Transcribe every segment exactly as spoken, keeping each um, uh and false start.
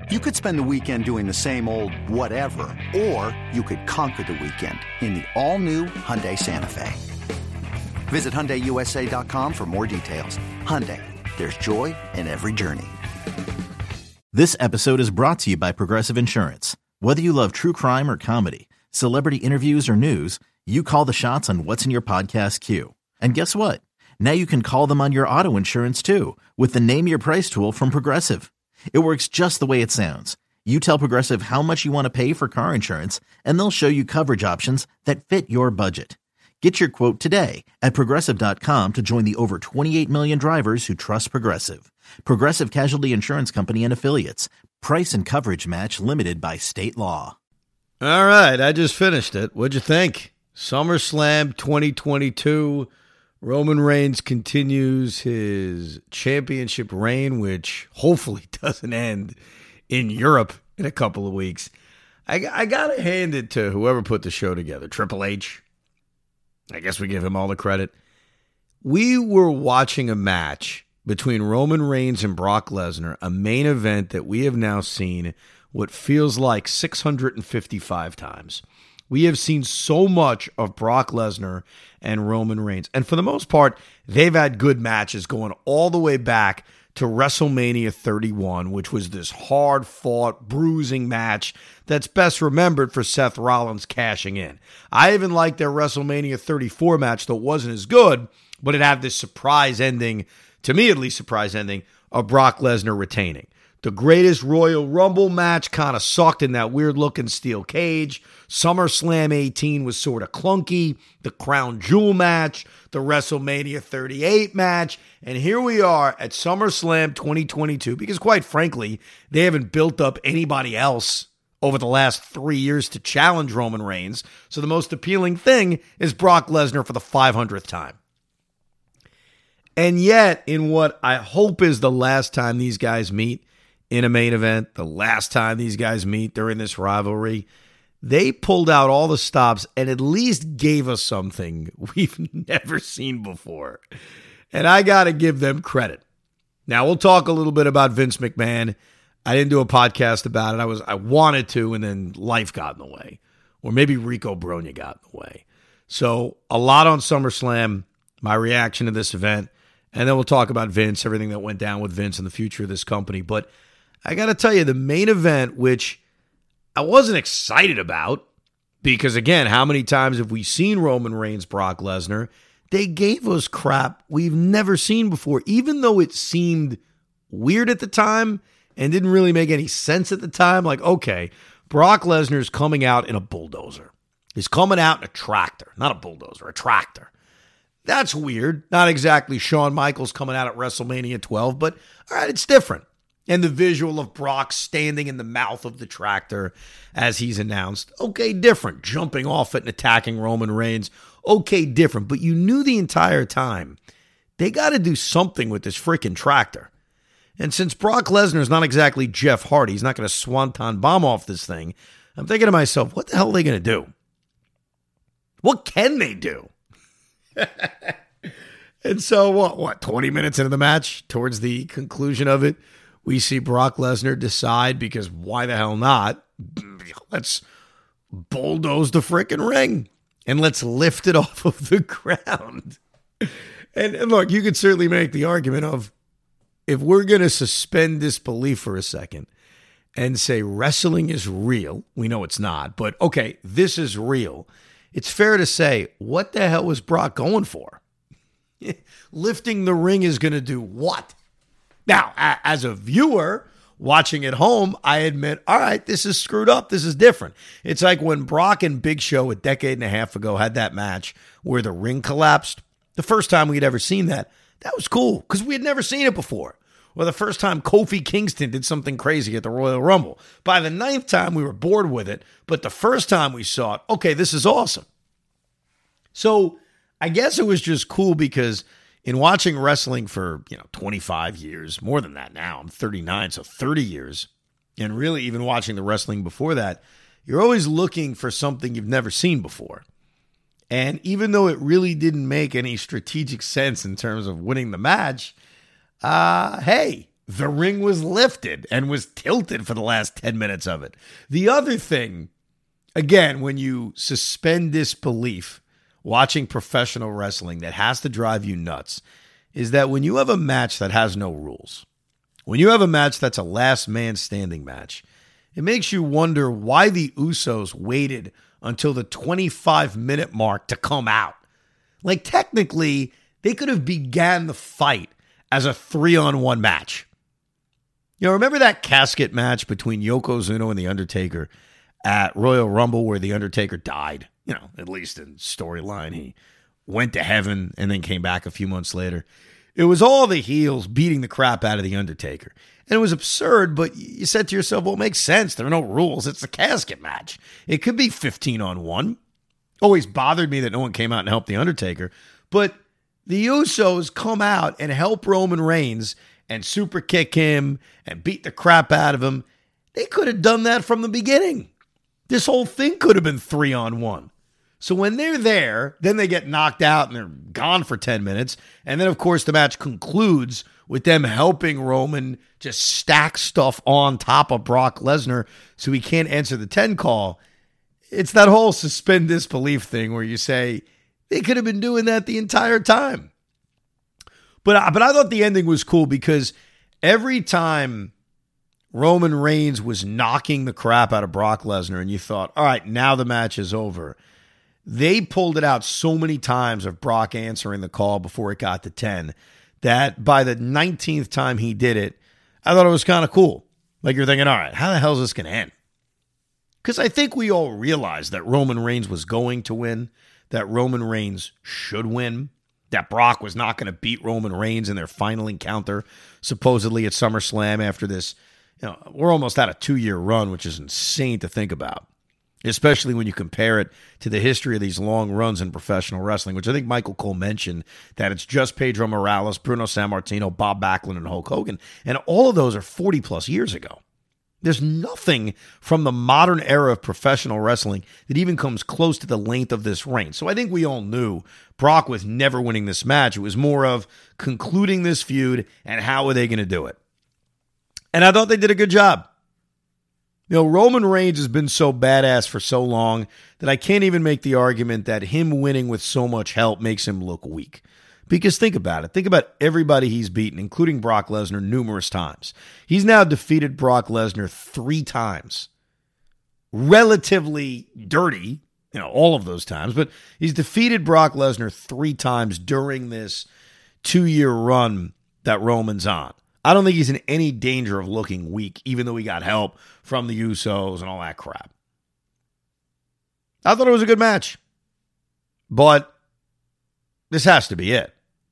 You could spend the weekend doing the same old whatever, or you could conquer the weekend in the all-new Hyundai Santa Fe. Visit Hyundai U S A dot com for more details. Hyundai, there's joy in every journey. This episode is brought to you by Progressive Insurance. Whether you love true crime or comedy, celebrity interviews or news, you call the shots on what's in your podcast queue. And guess what? Now you can call them on your auto insurance too with the Name Your Price tool from Progressive. It works just the way it sounds. You tell Progressive how much you want to pay for car insurance, and they'll show you coverage options that fit your budget. Get your quote today at Progressive dot com to join the over twenty-eight million drivers who trust Progressive. Progressive Casualty Insurance Company and Affiliates. Price and coverage match limited by state law. All right, I just finished it. What'd you think? SummerSlam twenty twenty-two. Roman Reigns continues his championship reign, which hopefully doesn't end in Europe in a couple of weeks. I, I got to hand it to whoever put the show together, Triple H. I guess we give him all the credit. We were watching a match between Roman Reigns and Brock Lesnar, a main event that we have now seen what feels like six hundred fifty-five times. We have seen so much of Brock Lesnar and Roman Reigns. And for the most part, they've had good matches going all the way back to WrestleMania thirty-one, which was this hard-fought, bruising match that's best remembered for Seth Rollins cashing in. I even liked their WrestleMania thirty-four match, though it wasn't as good, but it had this surprise ending, to me at least surprise ending, of Brock Lesnar retaining. The greatest Royal Rumble match kind of sucked in that weird-looking steel cage. SummerSlam eighteen was sort of clunky. The Crown Jewel match, the WrestleMania thirty-eight match, and here we are at SummerSlam twenty twenty-two, because quite frankly, they haven't built up anybody else over the last three years to challenge Roman Reigns, so the most appealing thing is Brock Lesnar for the five hundredth time. And yet, in what I hope is the last time these guys meet in a main event, the last time these guys meet during this rivalry, they pulled out all the stops and at least gave us something we've never seen before. And I got to give them credit. Now, we'll talk a little bit about Vince McMahon. I didn't do a podcast about it. I was I wanted to, and then life got in the way. Or maybe Rico Bronya got in the way. So, a lot on SummerSlam, my reaction to this event, and then we'll talk about Vince, everything that went down with Vince and the future of this company. But I got to tell you, the main event, which I wasn't excited about, because again, how many times have we seen Roman Reigns, Brock Lesnar? They gave us crap we've never seen before, even though it seemed weird at the time and didn't really make any sense at the time. Like, okay, Brock Lesnar's coming out in a bulldozer. He's coming out in a tractor, not a bulldozer, a tractor. That's weird. Not exactly Shawn Michaels coming out at WrestleMania twelve, but all right, it's different. And the visual of Brock standing in the mouth of the tractor as he's announced, okay, different. Jumping off it and attacking Roman Reigns, okay, different. But you knew the entire time they got to do something with this freaking tractor. And since Brock Lesnar is not exactly Jeff Hardy, he's not going to swanton bomb off this thing, I'm thinking to myself, what the hell are they going to do? What can they do? And so, what, what, twenty minutes into the match, towards the conclusion of it, we see Brock Lesnar decide, because why the hell not? Let's bulldoze the frickin' ring and let's lift it off of the ground. And, and look, you could certainly make the argument of, if we're going to suspend disbelief for a second and say wrestling is real, we know it's not, but okay, this is real. It's fair to say, what the hell was Brock going for? Lifting the ring is going to do what? Now, as a viewer watching at home, I admit, all right, this is screwed up. This is different. It's like when Brock and Big Show a decade and a half ago had that match where the ring collapsed. The first time we'd ever seen that, that was cool because we had never seen it before. Or the first time Kofi Kingston did something crazy at the Royal Rumble. By the ninth time, we were bored with it. But the first time we saw it, okay, this is awesome. So I guess it was just cool because in watching wrestling for, you know, twenty-five years, more than that now, I'm thirty-nine, so thirty years, and really even watching the wrestling before that, you're always looking for something you've never seen before. And even though it really didn't make any strategic sense in terms of winning the match, uh, hey, the ring was lifted and was tilted for the last ten minutes of it. The other thing, again, when you suspend disbelief watching professional wrestling that has to drive you nuts, is that when you have a match that has no rules, when you have a match that's a last man standing match, it makes you wonder why the Usos waited until the twenty-five minute mark to come out. Like, technically, they could have began the fight as a three-on-one match. You know, remember that casket match between Yokozuna and The Undertaker at Royal Rumble where The Undertaker died? You know, at least in storyline, he went to heaven and then came back a few months later. It was all the heels beating the crap out of The Undertaker. And it was absurd, but you said to yourself, well, it makes sense. There are no rules. It's a casket match. It could be fifteen on one. Always bothered me that no one came out and helped The Undertaker. But the Usos come out and help Roman Reigns and super kick him and beat the crap out of him. They could have done that from the beginning. This whole thing could have been three on one. So when they're there, then they get knocked out and they're gone for ten minutes. And then, of course, the match concludes with them helping Roman just stack stuff on top of Brock Lesnar so he can't answer the ten call. It's that whole suspend disbelief thing where you say, they could have been doing that the entire time. But, but I thought the ending was cool because every time Roman Reigns was knocking the crap out of Brock Lesnar and you thought, all right, now the match is over, they pulled it out so many times of Brock answering the call before it got to ten that by the nineteenth time he did it, I thought it was kind of cool. Like you're thinking, all right, how the hell is this going to end? Because I think we all realized that Roman Reigns was going to win, that Roman Reigns should win, that Brock was not going to beat Roman Reigns in their final encounter, supposedly at SummerSlam after this. You know, we're almost at a two-year run, which is insane to think about, especially when you compare it to the history of these long runs in professional wrestling, which I think Michael Cole mentioned, that it's just Pedro Morales, Bruno Sammartino, Bob Backlund, and Hulk Hogan. And all of those are forty-plus years ago. There's nothing from the modern era of professional wrestling that even comes close to the length of this reign. So I think we all knew Brock was never winning this match. It was more of concluding this feud and how are they going to do it. And I thought they did a good job. You know, Roman Reigns has been so badass for so long that I can't even make the argument that him winning with so much help makes him look weak. Because think about it. Think about everybody he's beaten, including Brock Lesnar, numerous times. He's now defeated Brock Lesnar three times. Relatively dirty, you know, all of those times. But he's defeated Brock Lesnar three times during this two-year run that Roman's on. I don't think he's in any danger of looking weak, even though he got help from the Usos and all that crap. I thought it was a good match. But this has to be it.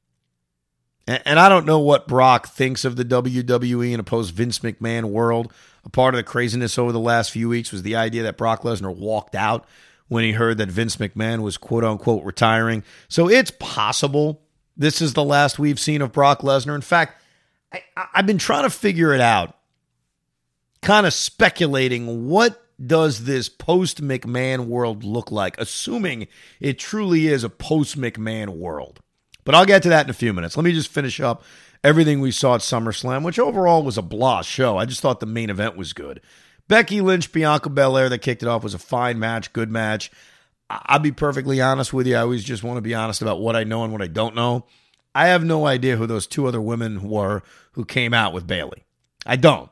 And I don't know what Brock thinks of the W W E in a post-Vince McMahon world. A part of the craziness over the last few weeks was the idea that Brock Lesnar walked out when he heard that Vince McMahon was quote-unquote retiring. So it's possible this is the last we've seen of Brock Lesnar. In fact, I, I've been trying to figure it out, kind of speculating what does this post-McMahon world look like, assuming it truly is a post-McMahon world. But I'll get to that in a few minutes. Let me just finish up everything we saw at SummerSlam, which overall was a blah show. I just thought the main event was good. Becky Lynch, Bianca Belair that kicked it off was a fine match, good match. I'll be perfectly honest with you. I always just want to be honest about what I know and what I don't know. I have no idea who those two other women were who came out with Bayley. I don't.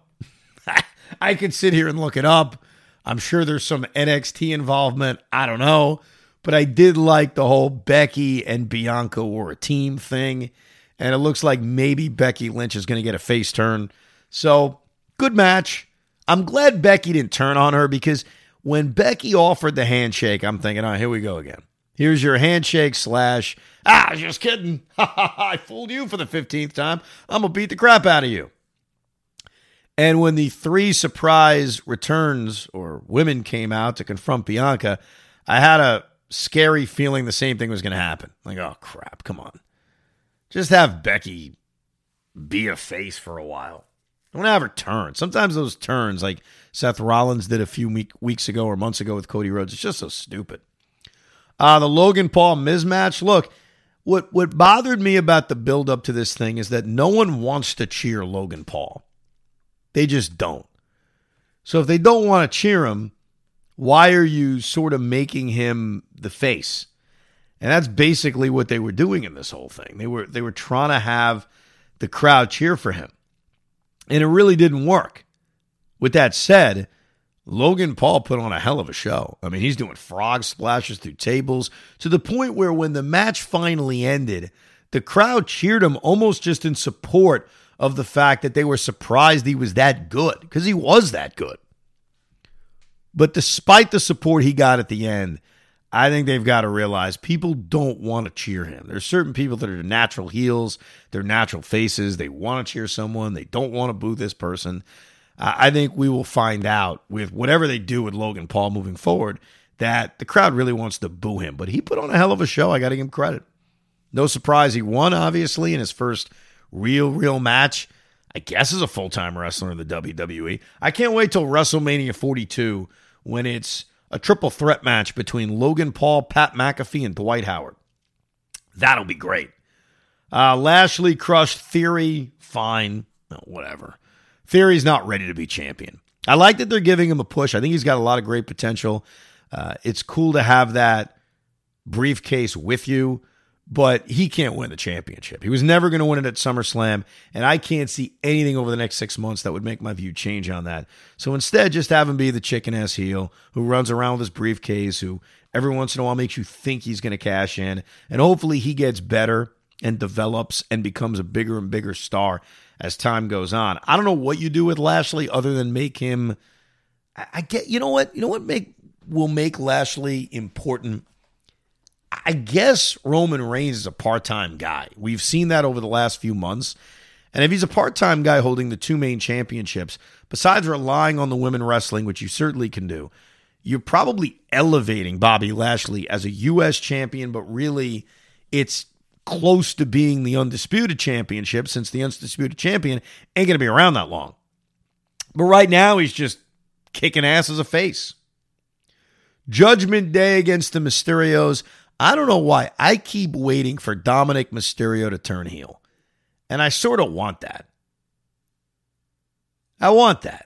I could sit here and look it up. I'm sure there's some N X T involvement. I don't know. But I did like the whole Becky and Bianca were a team thing. And it looks like maybe Becky Lynch is going to get a face turn. So, good match. I'm glad Becky didn't turn on her because when Becky offered the handshake, I'm thinking, oh, here we go again. Here's your handshake slash, ah, I was just kidding. I fooled you for the fifteenth time. I'm going to beat the crap out of you. And when the three surprise returns or women came out to confront Bianca, I had a scary feeling the same thing was going to happen. Like, oh, crap, come on. Just have Becky be a face for a while. Don't have her turn. Sometimes those turns, like Seth Rollins did a few week, weeks ago or months ago with Cody Rhodes, it's just so stupid. Uh, the Logan Paul Miz match, look, What what bothered me about the build-up to this thing is that no one wants to cheer Logan Paul. They just don't. So if they don't want to cheer him, why are you sort of making him the face? And that's basically what they were doing in this whole thing. They were they were trying to have the crowd cheer for him. And it really didn't work. With that said, Logan Paul put on a hell of a show. I mean, he's doing frog splashes through tables to the point where when the match finally ended, the crowd cheered him almost just in support of the fact that they were surprised he was that good, because he was that good. But despite the support he got at the end, I think they've got to realize people don't want to cheer him. There's certain people that are natural heels, they're natural faces. They want to cheer someone. They don't want to boo this person. I think we will find out with whatever they do with Logan Paul moving forward that the crowd really wants to boo him. But he put on a hell of a show. I got to give him credit. No surprise he won, obviously, in his first real, real match, I guess, as a full-time wrestler in the W W E. I can't wait till WrestleMania forty-two when it's a triple threat match between Logan Paul, Pat McAfee, and Dwight Howard. That'll be great. Uh, Lashley crushed Theory. Fine. No, whatever. Theory's not ready to be champion. I like that they're giving him a push. I think he's got a lot of great potential. Uh, it's cool to have that briefcase with you, but he can't win the championship. He was never going to win it at SummerSlam, and I can't see anything over the next six months that would make my view change on that. So instead, just have him be the chicken-ass heel who runs around with his briefcase, who every once in a while makes you think he's going to cash in, and hopefully he gets better and develops and becomes a bigger and bigger star as time goes on. I don't know what you do with Lashley other than make him, I, I get, you know what, you know what make will make Lashley important? I guess Roman Reigns is a part-time guy. We've seen that over the last few months. And if he's a part-time guy holding the two main championships, besides relying on the women wrestling, which you certainly can do, you're probably elevating Bobby Lashley as a U S champion, but really it's close to being the undisputed championship, since the undisputed champion ain't going to be around that long. But right now, he's just kicking ass as a face. Judgment Day against the Mysterios. I don't know why. I keep waiting for Dominic Mysterio to turn heel. And I sort of want that. I want that.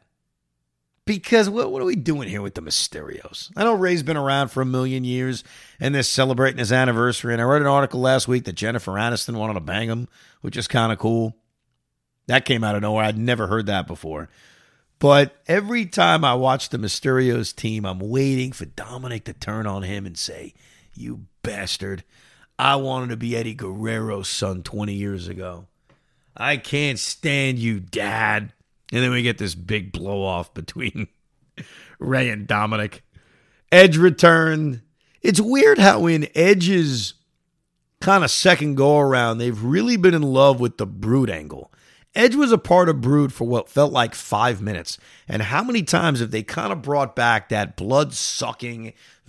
Because what, what are we doing here with the Mysterios? I know Ray's been around for a million years and they're celebrating his anniversary. And I read an article last week that Jennifer Aniston wanted to bang him, which is kind of cool. That came out of nowhere. I'd never heard that before. But every time I watch the Mysterios team, I'm waiting for Dominic to turn on him and say, "You bastard. I wanted to be Eddie Guerrero's son twenty years ago. I can't stand you, Dad." And then we get this big blow-off between Ray and Dominic. Edge returned. It's weird how in Edge's kind of second go-around, they've really been in love with the Brood angle. Edge was a part of Brood for what felt like five minutes. And how many times have they kind of brought back that blood-sucking,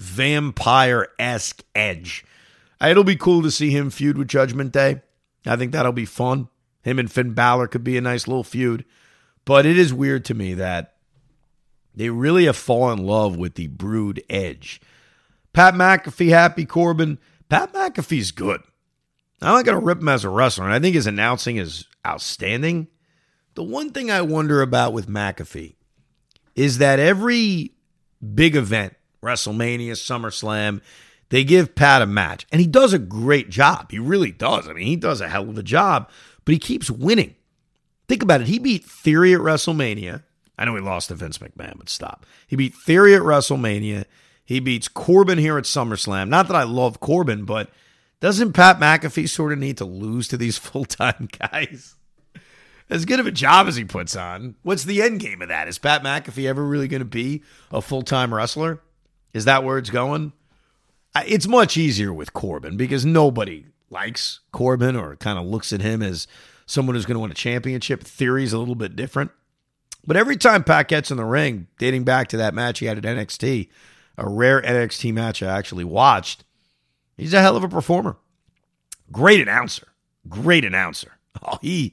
vampire-esque Edge? It'll be cool to see him feud with Judgment Day. I think that'll be fun. Him and Finn Balor could be a nice little feud. But it is weird to me that they really have fallen in love with the Brood Edge. Pat McAfee, Happy Corbin. Pat McAfee's good. I'm not going to rip him as a wrestler, and I think his announcing is outstanding. The one thing I wonder about with McAfee is that every big event, WrestleMania, SummerSlam, they give Pat a match. And he does a great job. He really does. I mean, he does a hell of a job, but he keeps winning. Think about it. He beat Theory at WrestleMania. I know he lost to Vince McMahon, but stop. He beat Theory at WrestleMania. He beats Corbin here at SummerSlam. Not that I love Corbin, but doesn't Pat McAfee sort of need to lose to these full-time guys? As good of a job as he puts on, what's the end game of that? Is Pat McAfee ever really going to be a full-time wrestler? Is that where it's going? It's much easier with Corbin because nobody likes Corbin or kind of looks at him as someone who's going to win a championship. Theory's a little bit different. But every time Pat gets in the ring, dating back to that match he had at N X T, a rare N X T match I actually watched, he's a hell of a performer. Great announcer. Great announcer. Oh, he,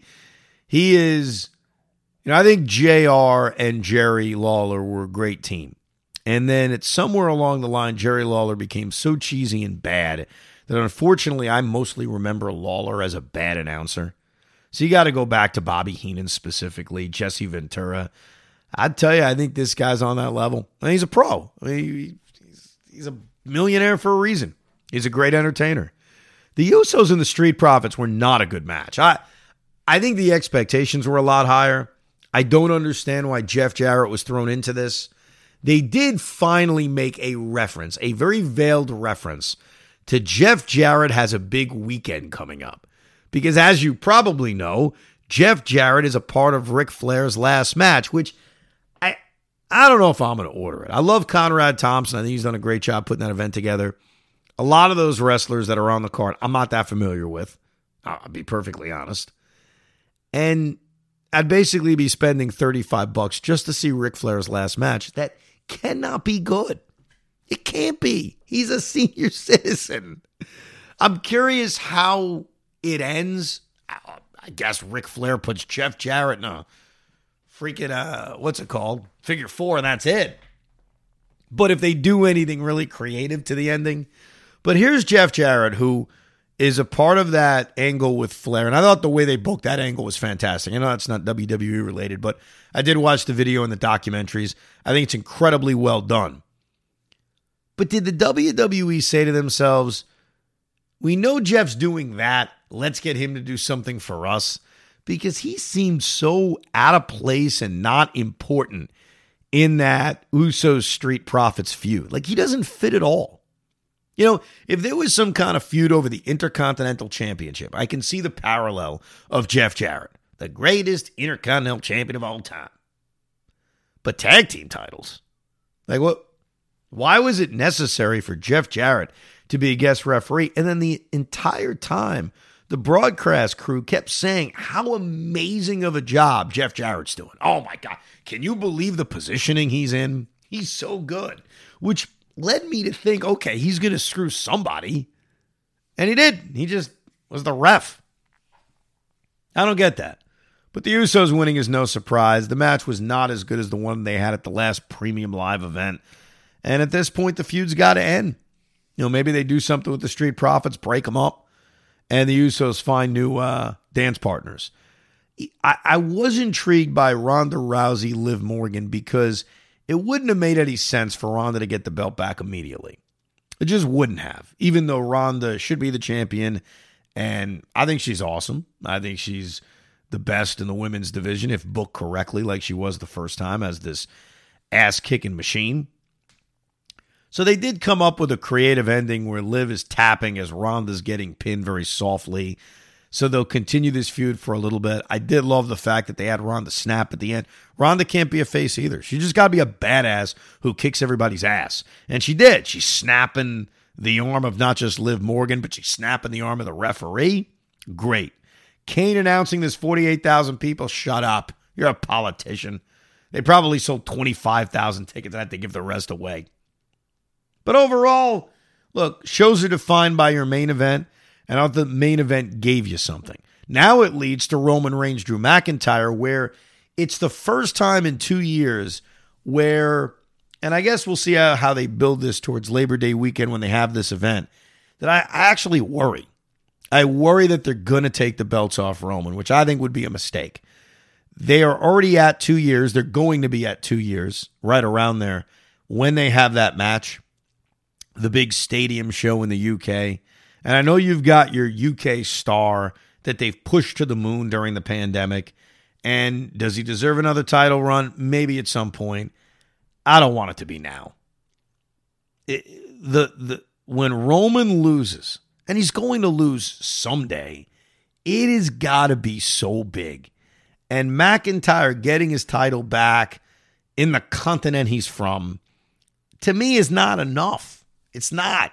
he is, you know, I think J R and Jerry Lawler were a great team. And then it's somewhere along the line, Jerry Lawler became so cheesy and bad that unfortunately I mostly remember Lawler as a bad announcer. So you got to go back to Bobby Heenan specifically, Jesse Ventura. I'd tell you, I think this guy's on that level. And he's a pro. I mean, he's, he's a millionaire for a reason. He's a great entertainer. The Usos and the Street Profits were not a good match. I, I think the expectations were a lot higher. I don't understand why Jeff Jarrett was thrown into this. They did finally make a reference, a very veiled reference, to Jeff Jarrett has a big weekend coming up. Because as you probably know, Jeff Jarrett is a part of Ric Flair's last match, which I I don't know if I'm going to order it. I love Conrad Thompson. I think he's done a great job putting that event together. A lot of those wrestlers that are on the card, I'm not that familiar with. I'll be perfectly honest. And I'd basically be spending thirty-five bucks just to see Ric Flair's last match. That cannot be good. It can't be. He's a senior citizen. I'm curious how it ends. I guess Ric Flair puts Jeff Jarrett in a freaking, uh, what's it called? Figure four, and that's it. But if they do anything really creative to the ending. But here's Jeff Jarrett, who is a part of that angle with Flair. And I thought the way they booked that angle was fantastic. I know it's not W W E related, but I did watch the video and the documentaries. I think it's incredibly well done. But did the W W E say to themselves, we know Jeff's doing that, let's get him to do something for us? Because he seemed so out of place and not important in that Usos Street Profits feud. Like, he doesn't fit at all. You know, if there was some kind of feud over the Intercontinental Championship, I can see the parallel of Jeff Jarrett, the greatest Intercontinental Champion of all time. But tag team titles? Like, what? Why was it necessary for Jeff Jarrett to be a guest referee? And then the entire time, the broadcast crew kept saying how amazing of a job Jeff Jarrett's doing. Oh, my God. Can you believe the positioning he's in? He's so good. Which led me to think, okay, he's going to screw somebody. And he did. He just was the ref. I don't get that. But the Usos winning is no surprise. The match was not as good as the one they had at the last Premium Live event. And at this point, the feud's got to end. You know, maybe they do something with the Street Profits, break them up, and the Usos find new uh, dance partners. I, I was intrigued by Ronda Rousey, Liv Morgan, because it wouldn't have made any sense for Ronda to get the belt back immediately. It just wouldn't have, even though Ronda should be the champion, and I think she's awesome. I think she's the best in the women's division, if booked correctly, like she was the first time, as this ass-kicking machine. So they did come up with a creative ending where Liv is tapping as Ronda's getting pinned very softly. So they'll continue this feud for a little bit. I did love the fact that they had Ronda snap at the end. Ronda can't be a face either. She just got to be a badass who kicks everybody's ass. And she did. She's snapping the arm of not just Liv Morgan, but she's snapping the arm of the referee. Great. Kane announcing this forty-eight thousand people. Shut up. You're a politician. They probably sold twenty-five thousand tickets and had to give the rest away. But overall, look, shows are defined by your main event, and I thought the main event gave you something. Now it leads to Roman Reigns, Drew McIntyre, where it's the first time in two years where, and I guess we'll see how, how they build this towards Labor Day weekend when they have this event, that I, I actually worry. I worry that they're going to take the belts off Roman, which I think would be a mistake. They are already at two years. They're going to be at two years, right around there, when they have that match. The big stadium show in the U K. And I know you've got your U K star that they've pushed to the moon during the pandemic. And does he deserve another title run? Maybe at some point. I don't want it to be now. It, the the when Roman loses, and he's going to lose someday, it has got to be so big. And McIntyre getting his title back in the continent he's from, to me, is not enough. It's not.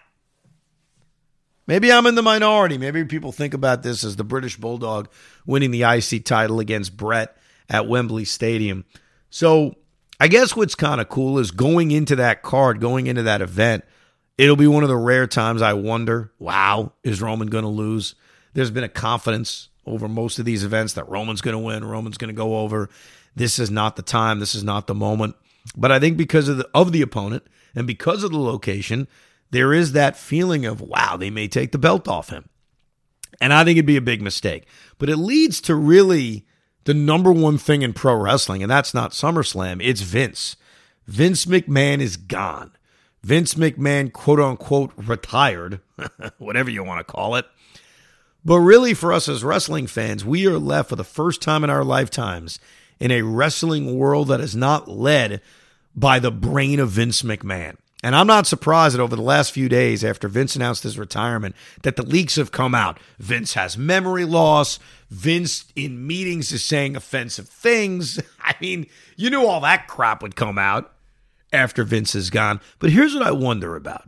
Maybe I'm in the minority. Maybe people think about this as the British Bulldog winning the I C title against Brett at Wembley Stadium. So I guess what's kind of cool is going into that card, going into that event, it'll be one of the rare times I wonder, wow, is Roman going to lose? There's been a confidence over most of these events that Roman's going to win, Roman's going to go over. This is not the time. This is not the moment. But I think because of the, of the opponent and because of the location, there is that feeling of, wow, they may take the belt off him. And I think it'd be a big mistake. But it leads to really the number one thing in pro wrestling, and that's not SummerSlam, it's Vince. Vince McMahon is gone. Vince McMahon, quote unquote, retired, whatever you want to call it. But really, for us as wrestling fans, we are left for the first time in our lifetimes in a wrestling world that is not led by the brain of Vince McMahon. And I'm not surprised that over the last few days after Vince announced his retirement, that the leaks have come out. Vince has memory loss. Vince in meetings is saying offensive things. I mean, you knew all that crap would come out after Vince is gone. But here's what I wonder about.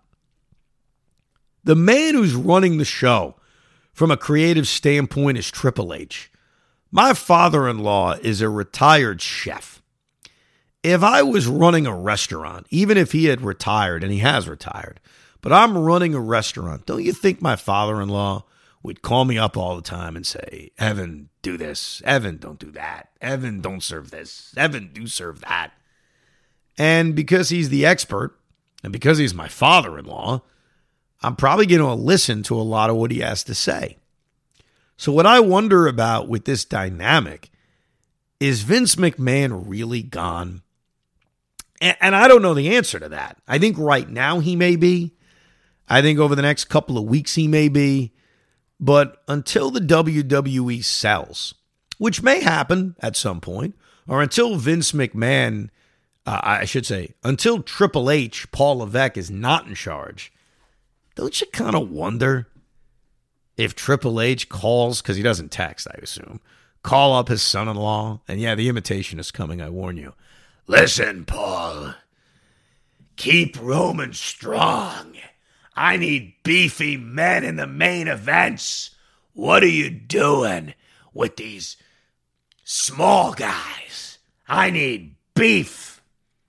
The man who's running the show from a creative standpoint is Triple H. My father-in-law is a retired chef. If I was running a restaurant, even if he had retired, and he has retired, but I'm running a restaurant, don't you think my father-in-law would call me up all the time and say, Evan, do this. Evan, don't do that. Evan, don't serve this. Evan, do serve that. And because he's the expert, and because he's my father-in-law, I'm probably going to listen to a lot of what he has to say. So what I wonder about with this dynamic is Vince McMahon really gone? And, and I don't know the answer to that. I think right now he may be. I think over the next couple of weeks he may be. But until the W W E sells, which may happen at some point, or until Vince McMahon, uh, I should say, until Triple H, Paul Levesque, is not in charge, don't you kind of wonder if Triple H calls, because he doesn't text, I assume, call up his son-in-law, and yeah, the invitation is coming, I warn you. Listen, Paul, keep Roman strong. I need beefy men in the main events. What are you doing with these small guys? I need beef.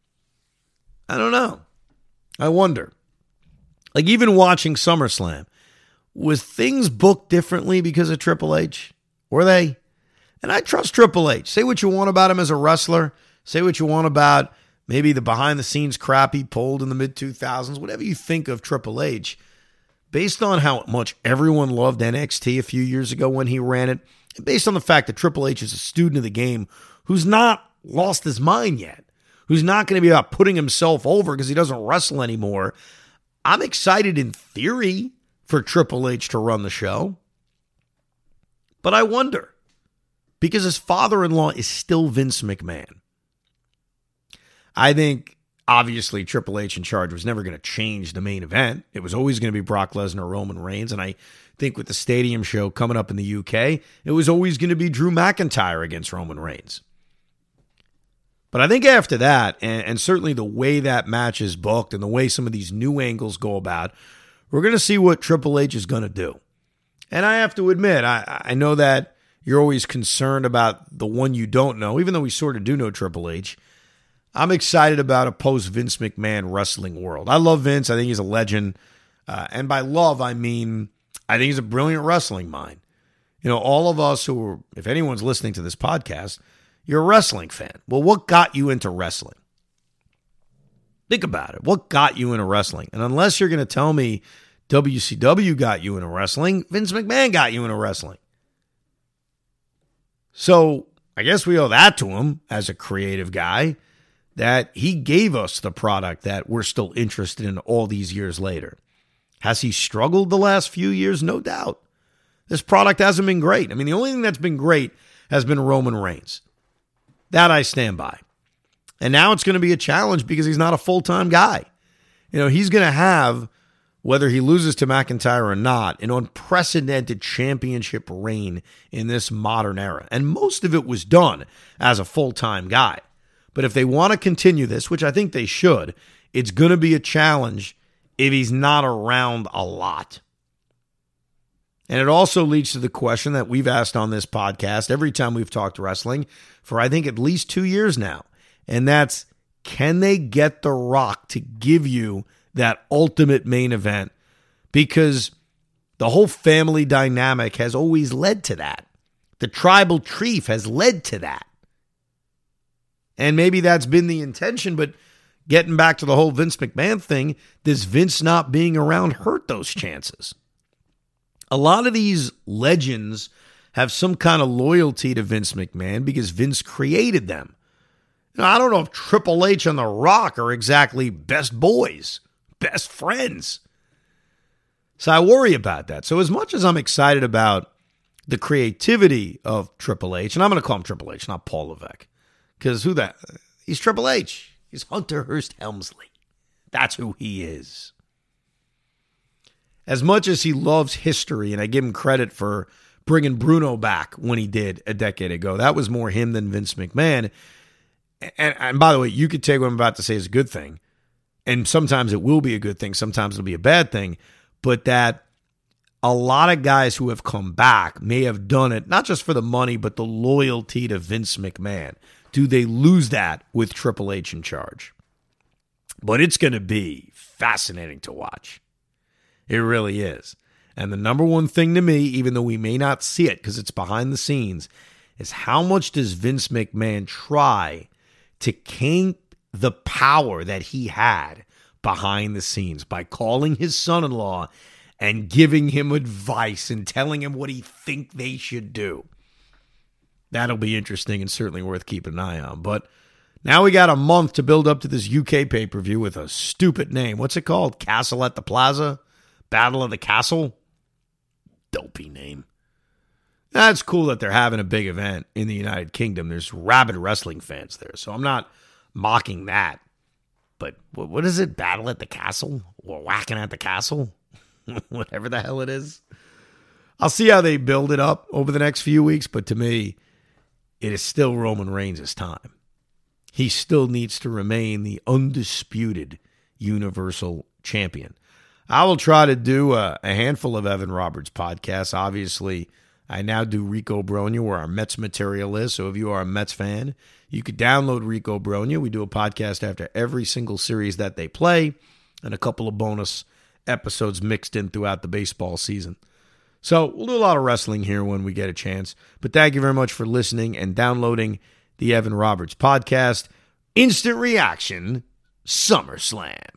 I don't know. I wonder. Like, even watching SummerSlam, was things booked differently because of Triple H? Were they? And I trust Triple H. Say what you want about him as a wrestler. Say what you want about maybe the behind-the-scenes crap he pulled in the mid two thousands. Whatever you think of Triple H, based on how much everyone loved N X T a few years ago when he ran it, and based on the fact that Triple H is a student of the game who's not lost his mind yet, who's not going to be about putting himself over because he doesn't wrestle anymore, I'm excited in theory for Triple H to run the show. But I wonder, because his father-in-law is still Vince McMahon. I think, obviously, Triple H in charge was never going to change the main event. It was always going to be Brock Lesnar or Roman Reigns. And I think with the Stadium show coming up in the U K, it was always going to be Drew McIntyre against Roman Reigns. But I think after that, and, and certainly the way that match is booked and the way some of these new angles go about, we're going to see what Triple H is going to do. And I have to admit, I, I know that you're always concerned about the one you don't know, even though we sort of do know Triple H. I'm excited about a post-Vince McMahon wrestling world. I love Vince. I think he's a legend. Uh, and by love, I mean, I think he's a brilliant wrestling mind. You know, all of us who are, if anyone's listening to this podcast, you're a wrestling fan. Well, what got you into wrestling? Think about it. What got you into wrestling? And unless you're going to tell me W C W got you into wrestling, Vince McMahon got you into wrestling. So I guess we owe that to him as a creative guy, that he gave us the product that we're still interested in all these years later. Has he struggled the last few years? No doubt. This product hasn't been great. I mean, the only thing that's been great has been Roman Reigns. That I stand by. And now it's going to be a challenge because he's not a full-time guy. You know, he's going to have, whether he loses to McIntyre or not, an unprecedented championship reign in this modern era. And most of it was done as a full-time guy. But if they want to continue this, which I think they should, it's going to be a challenge if he's not around a lot. And it also leads to the question that we've asked on this podcast every time we've talked wrestling for, I think, at least two years now. And that's, can they get The Rock to give you that ultimate main event? Because the whole family dynamic has always led to that. The tribal chief has led to that. And maybe that's been the intention, but getting back to the whole Vince McMahon thing, does Vince not being around hurt those chances? A lot of these legends have some kind of loyalty to Vince McMahon because Vince created them. Now, I don't know if Triple H and The Rock are exactly best boys, best friends. So I worry about that. So as much as I'm excited about the creativity of Triple H, and I'm going to call him Triple H, not Paul Levesque, because who that? He's Triple H. He's Hunter Hearst Helmsley. That's who he is. As much as he loves history, and I give him credit for bringing Bruno back when he did a decade ago, that was more him than Vince McMahon. And, and by the way, you could take what I'm about to say as a good thing, and sometimes it will be a good thing, sometimes it'll be a bad thing, but that a lot of guys who have come back may have done it, not just for the money, but the loyalty to Vince McMahon. Do they lose that with Triple H in charge? But it's going to be fascinating to watch. It really is. And the number one thing to me, even though we may not see it because it's behind the scenes, is how much does Vince McMahon try to keep the power that he had behind the scenes by calling his son-in-law and giving him advice and telling him what he think they should do. That'll be interesting and certainly worth keeping an eye on. But now we got a month to build up to this U K pay-per-view with a stupid name. What's it called? Castle at the Plaza? Battle of the Castle? Dopey name. That's cool that they're having a big event in the United Kingdom. There's rabid wrestling fans there, so I'm not mocking that. But what is it? Battle at the Castle? Or whacking at the castle? Whatever the hell it is. I'll see how they build it up over the next few weeks, but to me, it is still Roman Reigns' time. He still needs to remain the undisputed Universal Champion. I will try to do a, a handful of Evan Roberts podcasts. Obviously, I now do Rico Bronya, where our Mets material is. So if you are a Mets fan, you could download Rico Bronya. We do a podcast after every single series that they play and a couple of bonus episodes mixed in throughout the baseball season. So we'll do a lot of wrestling here when we get a chance. But thank you very much for listening and downloading the Evan Roberts podcast. Instant reaction, SummerSlam.